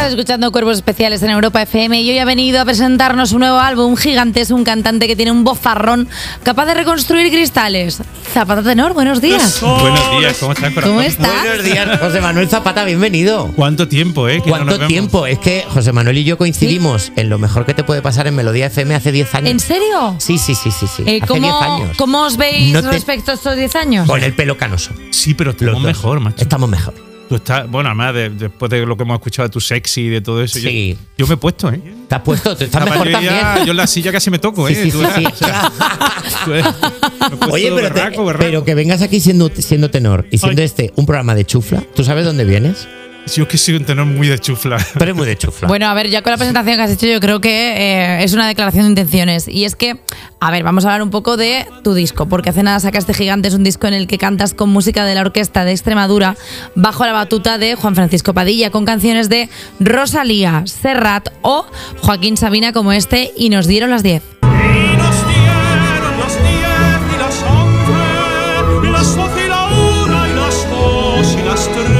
Estás escuchando Cuerpos Especiales en Europa FM y hoy ha venido a presentarnos un nuevo álbum. Gigante es un cantante que tiene un vozarrón capaz de reconstruir cristales. Zapata Tenor, buenos días. Buenos días, ¿cómo estás, corazón? ¿Cómo estás? Buenos días, José Manuel Zapata, bienvenido. ¿Cuánto tiempo, que ¿Cuánto no nos tiempo? Es que José Manuel y yo coincidimos en lo mejor que te puede pasar en Melodía FM hace 10 años. ¿En serio? Sí. Hace 10 años. ¿Cómo os veis No te- respecto a estos 10 años? Con el pelo canoso. Sí, pero estamos Los dos. mejor, macho. Estamos mejor. Tú estás, bueno, además, después de lo que hemos escuchado de tu sexy y de todo eso, Sí. yo me he puesto, ¿Te has puesto? ¿Tú estás Además, mejor yo ya- también? yo en la silla casi me toco, Sí, sí, Tú sí, verás, sí. o sea, me he puesto Oye, pero, berraco. pero que vengas aquí siendo tenor y siendo un programa de chufla, ¿tú sabes dónde vienes? Yo es que soy un tenor muy de chufla. Pero es muy de chufla. Bueno, a ver, ya con la presentación que has hecho yo creo que es una declaración de intenciones. Y es que, a ver, vamos a hablar un poco de tu disco, porque hace nada sacaste Gigante, es un disco en el que cantas con música de la Orquesta de Extremadura bajo la batuta de Juan Francisco Padilla, con canciones de Rosalía, Serrat o Joaquín Sabina como este, y nos dieron las 10. Y nos dieron las 10 y las 11, y las 12 y la 1 y las 2 y las 3,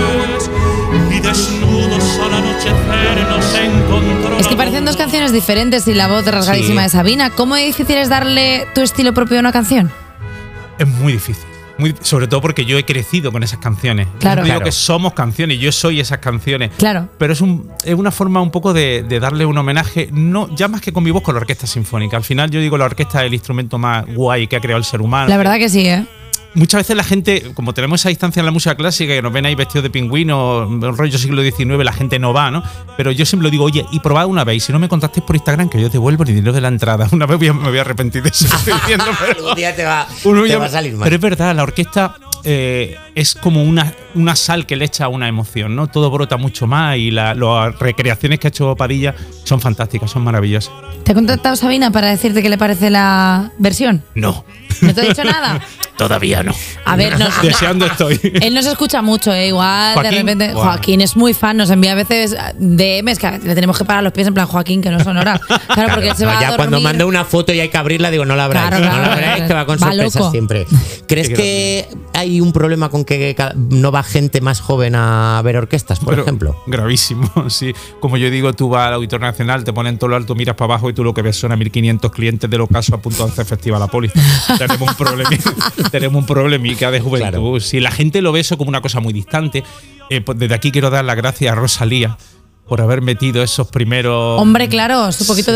y desnudos al anochecer nos encontramos. Es que parecen dos canciones diferentes y la voz rasgadísima Sí. de Sabina. ¿Cómo de difícil es darle tu estilo propio a una canción? Es muy difícil. Sobre todo porque yo he crecido con esas canciones. Claro. Yo digo Claro. que somos canciones, yo soy esas canciones. Claro. Pero es una forma un poco de darle un homenaje, no ya más que con mi voz, con la orquesta sinfónica. Al final yo digo la orquesta es el instrumento más guay que ha creado el ser humano. La verdad que sí, ¿eh? Muchas veces la gente, como tenemos esa distancia en la música clásica, que nos ven ahí vestidos de pingüino, rollo siglo XIX, la gente no va, ¿no? Pero yo siempre lo digo, oye, y probad una vez, y si no me contactéis por Instagram, que yo devuelvo el dinero de la entrada. Una vez me voy a arrepentir de eso que estoy diciendo, pero Algún día te va a salir mal. Pero es verdad, la orquesta es como una sal que le echa una emoción, ¿no? Todo brota mucho más y las recreaciones que ha hecho Padilla son fantásticas, son maravillosas. ¿Te ha contactado Sabina para decirte qué le parece la versión? No, ¿No te ha dicho nada? todavía no. A ver, Deseando estoy. él nos escucha mucho, igual Joaquín, de repente. wow. Joaquín es muy fan, nos envía a veces DMs que le tenemos que parar los pies en plan Joaquín, que no son horas. Claro, porque él se va No, a ya dormir. cuando manda una foto y hay que abrirla, digo, no la abráis. Claro, no la claro, abráis, claro. que va con Va sorpresas loco. siempre. ¿Crees Qué que hay un problema con que no va gente más joven a ver orquestas, por Pero ejemplo? Gravísimo, sí. Como yo digo, tú vas al Auditorio Nacional, te ponen todo lo alto, miras para abajo y tú lo que ves son a 1.500 clientes del ocaso a punto de hacer festival a Poli. Tenemos un problemica de juventud. Claro. Si la gente lo ve eso como una cosa muy distante, pues desde aquí quiero dar las gracias a Rosalía por haber metido esos primeros... Hombre, claro, su poquito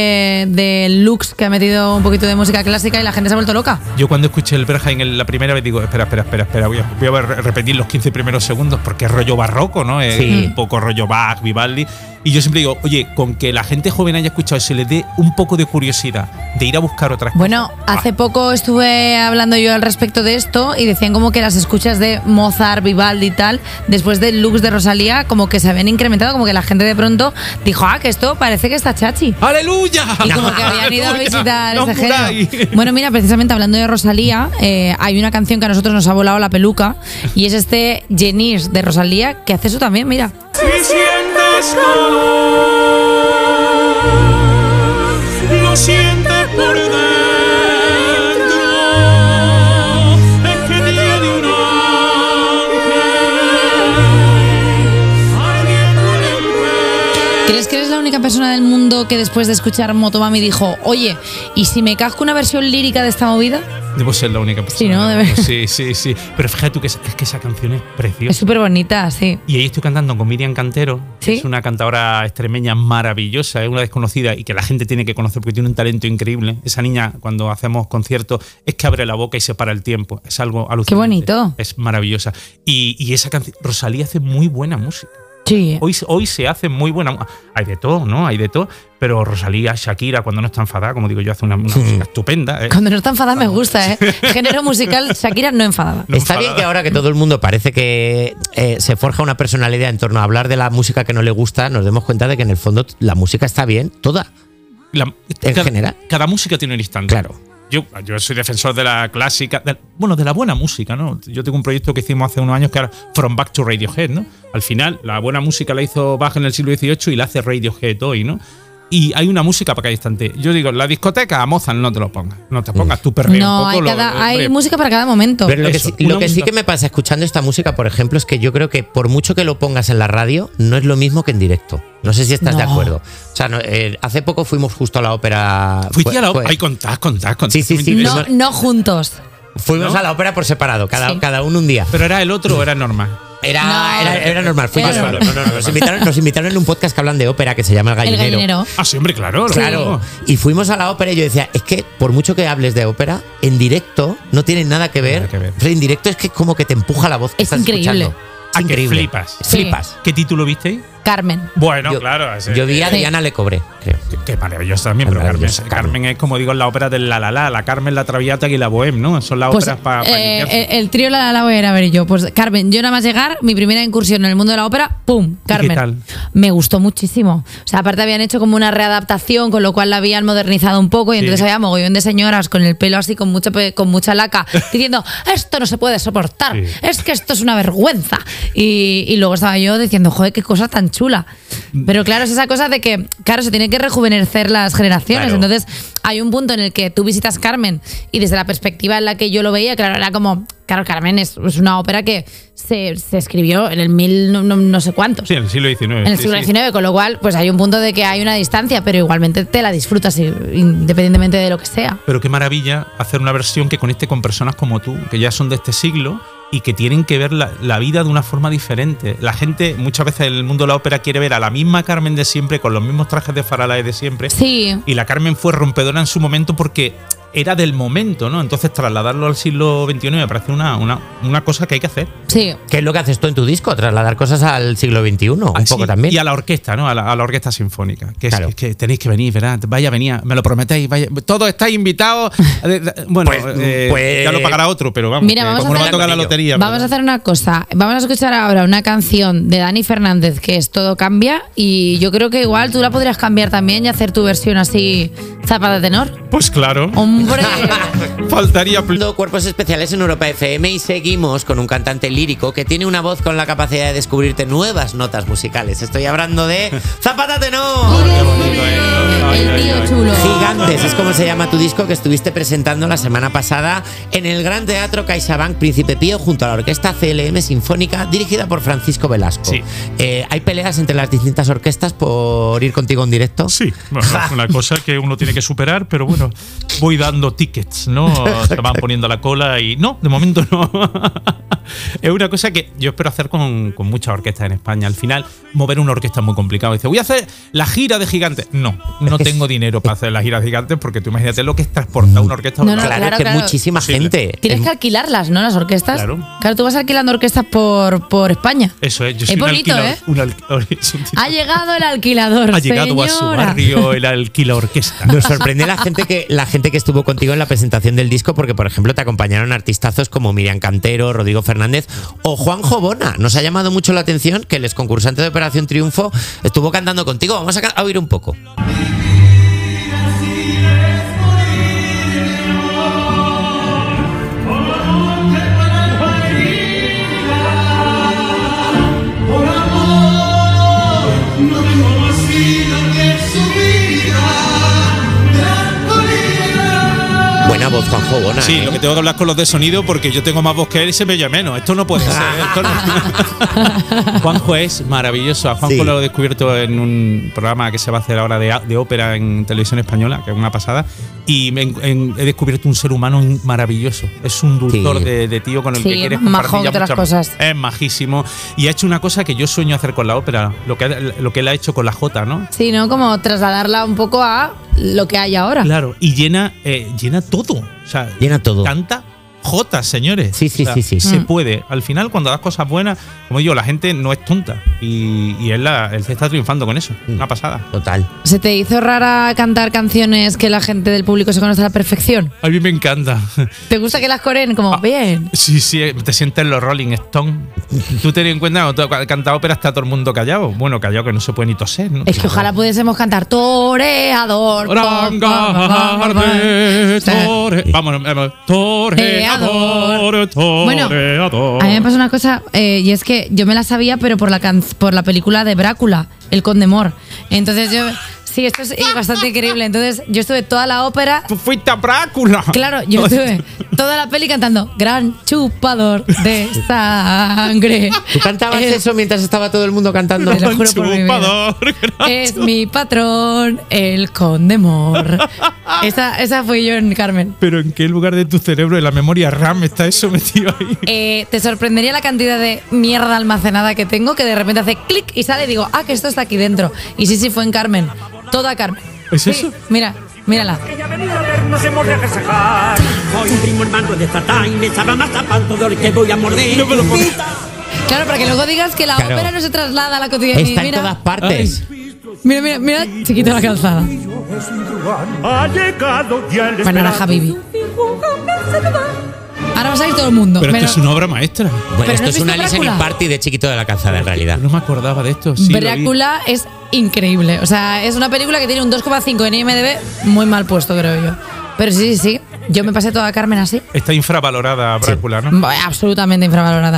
de looks que ha metido un poquito de música clásica y la gente se ha vuelto loca. Yo cuando escuché el Berghain la primera vez digo, espera, voy a repetir los 15 primeros segundos porque es rollo barroco, ¿no? Es Sí. un poco rollo Bach, Vivaldi. Y yo siempre digo, oye, con que la gente joven haya escuchado eso, le dé un poco de curiosidad de ir a buscar otras cosas. Bueno, hace poco estuve hablando yo al respecto de esto y decían como que las escuchas de Mozart, Vivaldi y tal, después del looks de Rosalía, como que se habían incrementado, como que la gente de pronto dijo, que esto parece que está chachi. ¡Aleluya! Y como que habían ido a visitar No ese muráis. género. Bueno, mira, precisamente hablando de Rosalía, hay una canción que a nosotros nos ha volado la peluca y es este Genís de Rosalía, que hace eso también, mira. Si sientes calor, lo sientes por dentro, es que tiene un ángel ardiendo en el pecho. ¿Crees que eres la única persona del mundo que después de escuchar Motomami dijo, oye, ¿y si me casco una versión lírica de esta movida? Debo ser la única persona. Sí, ¿no? del mundo. Sí. Pero fíjate tú que es que esa canción es preciosa. Es súper bonita, sí. Y ahí estoy cantando con Miriam Cantero, que ¿Sí? es una cantadora extremeña maravillosa, es una desconocida y que la gente tiene que conocer porque tiene un talento increíble. Esa niña, cuando hacemos conciertos, es que abre la boca y se para el tiempo. Es algo alucinante. Qué bonito. Es maravillosa. Y esa canción, Rosalía hace muy buena música. Sí. Hoy se hace muy buena. Hay de todo, ¿no? Hay de todo. Pero Rosalía, Shakira, cuando no está enfadada, como digo yo, hace una música estupenda. Cuando no está enfadada me gusta, ¿eh? Género musical, Shakira no enfadada. No Está bien enfadada. que ahora que todo el mundo parece que se forja una personalidad en torno a hablar de la música que no le gusta, nos demos cuenta de que en el fondo la música está bien, toda. En general. Cada música tiene un instante. Claro. Yo soy defensor de la clásica, de la buena música, ¿no? Yo tengo un proyecto que hicimos hace unos años que era From Bach to Radiohead, ¿no? Al final, la buena música la hizo Bach en el siglo XVIII y la hace Radiohead hoy, ¿no? y hay una música para cada instante. Yo digo, la discoteca a Mozart no te lo pongas. No te pongas tu perreo No, un poco. hay música para cada momento. Pero lo Eso, que sí que me pasa escuchando esta música, por ejemplo, es que yo creo que por mucho que lo pongas en la radio, no es lo mismo que en directo. No sé si estás de acuerdo. O sea, hace poco fuimos justo a la ópera. Fuiste a la ópera. Ay, contás. Sí. No juntos. Fuimos ¿No? a la ópera por separado, cada uno un día. ¿Pero era el otro o era normal? Era normal, fuimos Claro. solos. No, nos invitaron en un podcast que hablan de ópera que se llama El El Gallinero. gallinero. Ah, sí, hombre, claro. Claro. Y fuimos a la ópera y yo decía, es que por mucho que hables de ópera, en directo no tiene nada que ver. Nada que ver. O sea, en directo es que como que te empuja la voz que Es estás increíble. escuchando. Ah, Es que increíble. flipas. Sí. Flipas. ¿Qué título visteis? Carmen. Bueno, Yo- claro. Yo vi a Sí. Diana Le Cobré, creo. Qué maravilloso también, pero Maravillosa, Carmen es como digo en la ópera del la Carmen, la Traviata y la Bohème, ¿no? Son las Pues óperas para el trío la voy a ir a ver yo. Pues Carmen, yo nada más llegar, mi primera incursión en el mundo de la ópera, ¡pum! Carmen. qué tal? Me gustó muchísimo. O sea, aparte habían hecho como una readaptación, con lo cual la habían modernizado un poco y Sí. entonces había mogollón de señoras con el pelo así, con mucha laca, diciendo, esto no se puede soportar, Sí. es que esto es una vergüenza. Y luego estaba yo diciendo, joder, qué cosa tan chula. Pero claro, es esa cosa de que, claro, se tienen que rejuvenecer las generaciones. Claro. Entonces, hay un punto en el que tú visitas Carmen y desde la perspectiva en la que yo lo veía, claro, era como, claro, Carmen es una ópera que se escribió en el no sé cuántos. Sí, en el siglo XIX. En el siglo XIX, con lo cual, pues hay un punto de que hay una distancia, pero igualmente te la disfrutas independientemente de lo que sea. Pero qué maravilla hacer una versión que conecte con personas como tú, que ya son de este siglo y que tienen que ver la vida de una forma diferente. La gente, muchas veces en el mundo de la ópera, quiere ver a la misma Carmen de siempre, con los mismos trajes de Faralae de siempre. Sí. Y la Carmen fue rompedora en su momento porque era del momento, ¿no? Entonces trasladarlo al siglo XXI me parece una cosa que hay que hacer. Sí. ¿Qué es lo que haces tú en tu disco? Trasladar cosas al siglo XXI, un Así, poco también. Y a la orquesta, ¿no? A la orquesta sinfónica. Que, Claro. es que tenéis que venir, ¿verdad? Vaya, venía, me lo prometéis. Vaya, todos estáis invitados. Bueno, Pues- ya lo pagará otro, pero vamos. Mira, vamos como no a va a hacer- tocar la lotería. Vamos a hacer una cosa. Vamos a escuchar ahora una canción de Dani Fernández que es Todo Cambia y yo creo que igual tú la podrías cambiar también y hacer tu versión así zapa de tenor. Pues claro. ¡Hombre! Faltaría. Cuerpos especiales en Europa FM y seguimos con un cantante lírico que tiene una voz con la capacidad de descubrirte nuevas notas musicales. Estoy hablando de Zapata Tenor. El tío chulo. Gigantes es como se llama tu disco que estuviste presentando la semana pasada en el Gran Teatro CaixaBank Príncipe Pío junto a la orquesta CLM Sinfónica dirigida por Francisco Velasco. Sí. ¿Hay peleas entre las distintas orquestas por ir contigo en directo? Sí, bueno, es una cosa que uno tiene que superar, pero bueno, voy dando tickets, ¿no? Se van poniendo la cola y no, de momento no. Es una cosa que yo espero hacer con muchas orquestas en España. Al final, mover una orquesta es muy complicado. Dice, voy a hacer la gira de Gigantes. No tengo dinero para hacer la gira de Gigantes porque tú imagínate lo que es transportar una orquesta. No, no, Claro, claro, es que claro. muchísima Sí, gente. Tienes que alquilarlas, ¿no? Las orquestas. Claro. Tú vas alquilando orquestas por España. Eso es, yo Es soy bonito, un ¿eh? es un tipo- Ha llegado el alquilador. ha llegado a su señora. barrio el alquila orquesta. Nos sorprende la gente que estuvo contigo en la presentación del disco porque, por ejemplo, te acompañaron artistazos como Miriam Cantero, Rodrigo Fernández o Juanjo Bona. Nos ha llamado mucho la atención que el exconcursante de Operación Triunfo estuvo cantando contigo. Vamos a oír un poco. Buena voz, Juanjo Bona. Sí, ¿eh? lo que tengo que hablar con los de sonido porque yo tengo más voz que él y se me oye menos. Esto no puede ser. Esto no. Juanjo es maravilloso. A Juanjo Sí. lo he descubierto en un programa que se va a hacer ahora de ópera en televisión española, que es una pasada. Y he descubierto un ser humano maravilloso. Es un dulzor Sí. de tío con el Sí, que quieres majón compartir ya de las muchas- cosas. Es majísimo. Y ha hecho una cosa que yo sueño hacer con la ópera. Lo que él ha hecho con la Jota, ¿no? Sí, ¿no? Como trasladarla un poco a lo que hay ahora. Claro. Y llena todo. O sea, Llena todo. canta jotas, señores. Sí, sí, O sea, sí, sí. Se Mm. puede. Al final, cuando das cosas buenas, como digo, la gente no es tonta. Y él se está triunfando con eso. Una pasada. Total. ¿Se te hizo rara cantar canciones que la gente del público se conoce a la perfección? A mí me encanta. ¿Te gusta que las coreen como bien? Sí, te sientes los Rolling Stones. Tú ten en cuenta, cuando tú cantas ópera está todo el mundo callado. Bueno, callado que no se puede ni toser, ¿no? Es que ojalá pudiésemos cantar toreador. Vamos, toreador, Bueno, toreador. a mí me pasa una cosa, y es que yo me la sabía, pero por la película de Brácula, El Conde Mor. Entonces yo Sí, esto es bastante increíble. Entonces, yo estuve toda la ópera. ¡Tú fuiste a Brácula! Claro, yo estuve toda la peli cantando Gran chupador de sangre. ¿Tú cantabas eso mientras estaba todo el mundo cantando? Te lo juro por mi vida. Chupador, gran Es mi patrón, el conde Mor. Esa fui yo en Carmen. Pero ¿en qué lugar de tu cerebro, de la memoria RAM, está eso metido ahí? Te sorprendería la cantidad de mierda almacenada que tengo, que de repente hace clic y sale y digo, que esto está aquí dentro. Y sí, fue en Carmen. Toda Carmen. ¿Es Sí, eso? mírala. Ella ha venido a vernos, hemos de agasajar. Soy un primo hermano de Zata y me sabe más tapando de que voy a morder. No me lo puedo- Claro, para que luego digas que la Claro. ópera no se traslada a la cotidianidad. Está en todas partes. Mira, chiquito la calzada. Ha llegado ya el Bueno, ahora esperado. Habibi. Ahora vas a ir todo el mundo. Pero esto es una obra maestra. Bueno, ¿Pero esto no es has una visto listening Drácula? party de Chiquito de la Calzada, en realidad. No me acordaba de esto. Sí, lo vi. Drácula es increíble. O sea, es una película que tiene un 2,5 en IMDb, muy mal puesto, creo yo. Pero sí. Yo me pasé toda Carmen así. Está infravalorada Brácula, ¿no? Absolutamente infravalorada.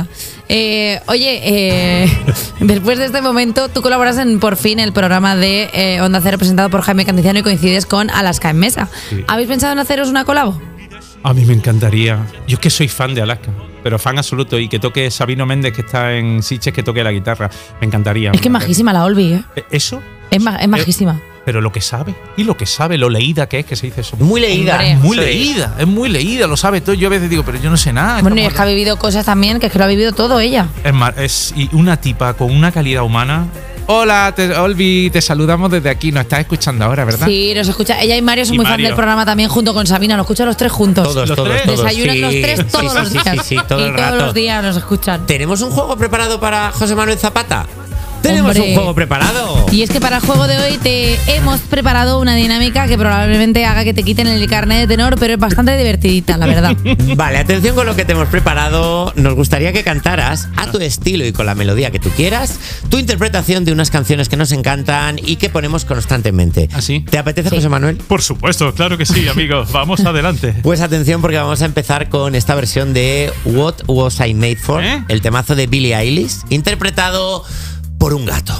Después de este momento, tú colaboras en Por Fin, el programa de Onda Cero presentado por Jaime Canticiano y coincides con Alaska en Mesa. Sí. ¿Habéis pensado en haceros una colabo? A mí me encantaría. Yo es que soy fan de Alaska, pero fan absoluto. Y que toque Sabino Méndez, que está en Sitges, que toque la guitarra. Me encantaría. Es que es majísima la Olvi, ¿eh? ¿Eso? Es majísima. Pero lo que sabe. Y lo que sabe, lo leída que es, que se dice eso. Muy leída. Hombre. Muy Sí. leída, es muy leída, lo sabe todo. Yo a veces digo, pero yo no sé nada. Bueno, y es que ha vivido cosas también, que es que lo ha vivido todo ella. Y una tipa con una calidad humana. Hola, Olvi, te saludamos desde aquí. Nos estás escuchando ahora, ¿verdad? Sí, nos escucha. Ella y Mario son Y muy fan Mario. del programa también, junto con Sabina. Lo escuchan los tres juntos. Todos. Desayunan los Sí, tres todos sí, los sí, días. sí, todo y el todos rato. los días nos escuchan. ¿Tenemos un juego preparado para José Manuel Zapata? Tenemos Hombre. un juego preparado. Y es que para el juego de hoy te hemos preparado una dinámica que probablemente haga que te quiten el carnet de tenor, pero es bastante divertidita, la verdad. Vale, atención con lo que te hemos preparado. Nos gustaría que cantaras a tu estilo y con la melodía que tú quieras tu interpretación de unas canciones que nos encantan y que ponemos constantemente. ¿Ah, sí? ¿Te apetece, Sí. José Manuel? Por supuesto, claro que sí, amigos. Vamos adelante. Pues atención porque vamos a empezar con esta versión de What Was I Made For, ¿Eh? el temazo de Billie Eilish, interpretado por un gato.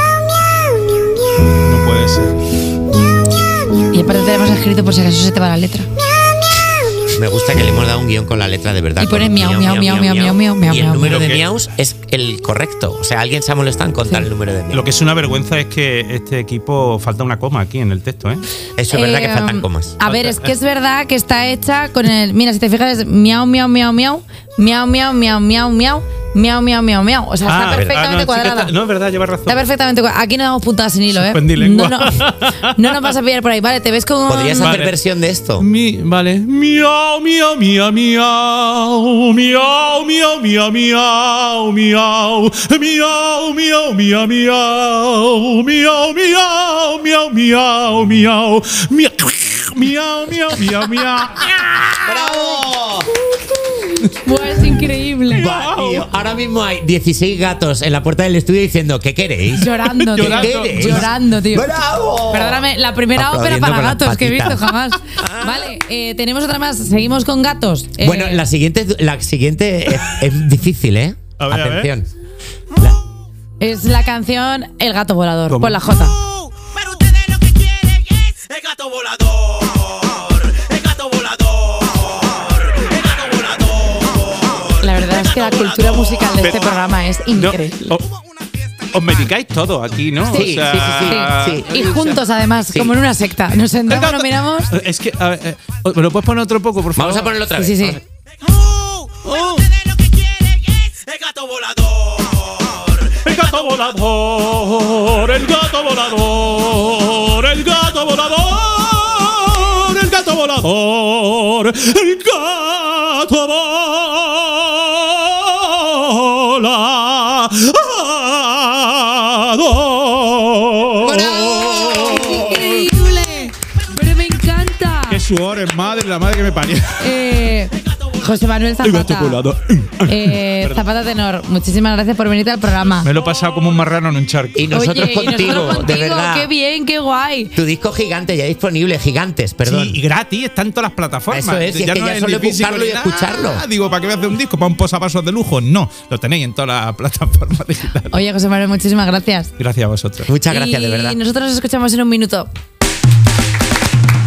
No puede ser. Y aparte tenemos escrito por si acaso se te va la letra. Me gusta que le hemos dado un guión con la letra de verdad. Y pone con miau, miau, miau, miau, miau, miau, miau, Y el miau, número miau. de Lo que- miaus es el correcto. O sea, alguien se ha molestado en contar el número de miaus. Lo que es una vergüenza es que este equipo falta una coma aquí en el texto, ¿eh? Eso es verdad que faltan comas. A ver, es que es verdad que está hecha con el. Mira, si te fijas, es miau, miau, miau, miau, miau, miau, miau, miau, miau, miau, miau, miau, miau. O sea, está perfectamente no, cuadrada. chica, no, es verdad, llevas razón. Está perfectamente cuadrada. Aquí no damos puntadas sin hilo, ¿eh? Suspendí lengua. No nos vas a pillar por ahí. Vale, te ves como. ¿Podrías hacer Vale. versión de esto? Vale. Miau, miau, miau, miau. Miau, miau, miau, miau, miau. Miau, miau, miau, miau. Miau, miau, miau, miau, miau. Miau, miau, miau, miau. ¡Bravo! Buah, es increíble. Va, tío, ahora mismo hay 16 gatos en la puerta del estudio diciendo ¿qué queréis? Llorando, tío. Llorando. Llorando, tío. ¡Bravo! Perdóname, la primera ópera Aplaudiendo para con las gatos que he visto patitas. jamás. Vale, tenemos otra más. Seguimos con gatos. Bueno, la siguiente es difícil, ¿eh? A ver, a ver. Atención. es la canción El gato volador. ¿Cómo? Pon la Jota. Pero ustedes lo que quieren es el gato volador. El gato volador. El gato volador. La verdad es que la cultura musical de este programa es No, increíble. os medicáis todos aquí, ¿no? Sí, sí. Y juntos, además, Sí. como en una secta. Nos sentamos, nos miramos. Es que, a ver, ¿me lo puedes poner otro poco, por favor? Vamos a ponerlo otra vez. Sí, sí, sí. Pero ustedes lo que quieren es el gato volador. El gato volador, el gato volador, el gato volador, el gato volador, el gato volador. ¡Increíble! Pero me encanta. Qué sudores, madre, la madre que me parió. José Manuel El gato Zapata. volador. Zapata Tenor, muchísimas gracias por venirte al programa. Me lo he pasado como un marrano en un charco. Y nosotros Oye, y contigo, nosotros de contigo, verdad. Qué bien, qué guay. Tu disco gigante ya disponible, Gigantes, perdón. Sí, y gratis, está en todas las plataformas. Eso es, y es que ya es solo ni físico buscarlo y ni nada. escucharlo. Digo, ¿para qué voy a hacer un disco? ¿Para un posavasos de lujo? No, lo tenéis en todas las plataformas digitales. Oye, José Manuel, muchísimas gracias. Gracias a vosotros. Muchas gracias, de verdad. Y nosotros nos escuchamos en un minuto.